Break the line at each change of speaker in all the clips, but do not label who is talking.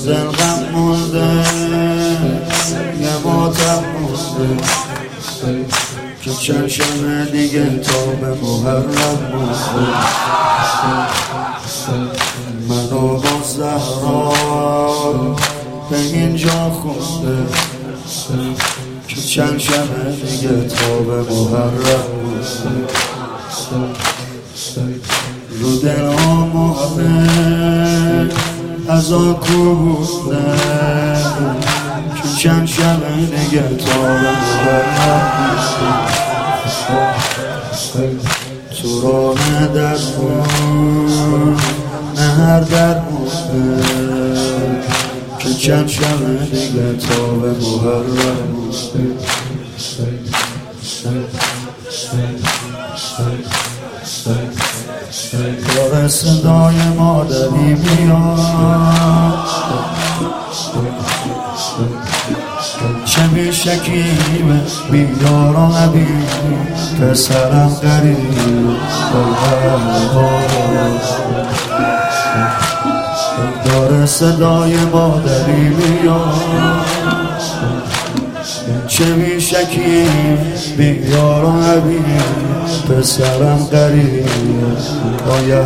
دل غم مونده یه ماتم مونده که چند شب دیگه تا به محرم مونده منو با زهرا به اینجا خونده که چند شب دیگه تا به محرم مونده رو دلامه از آکو بوده که چند شب دیگه تا به محرم تو راه در کن نه هر در بوده که چند شب دیگه تا به محرم داره صدای مادری میاد چه بیشکیبه بیدار و نبید پسرم غریب داره صدای مادری میاد چه بیشکیب بیدار و نبید پسرم غریب آیه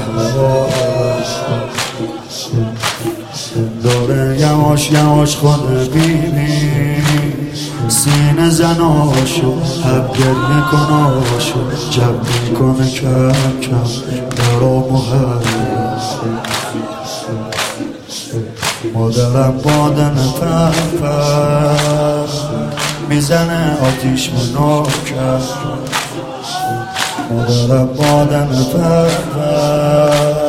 داره یواش یواش خود بیبی سینه زناشو حب گریه کناشو جب میکنه کم کم درا محرم مادرم بادن پرپر میزنه آتیش مناکر مادرم بادن پرپر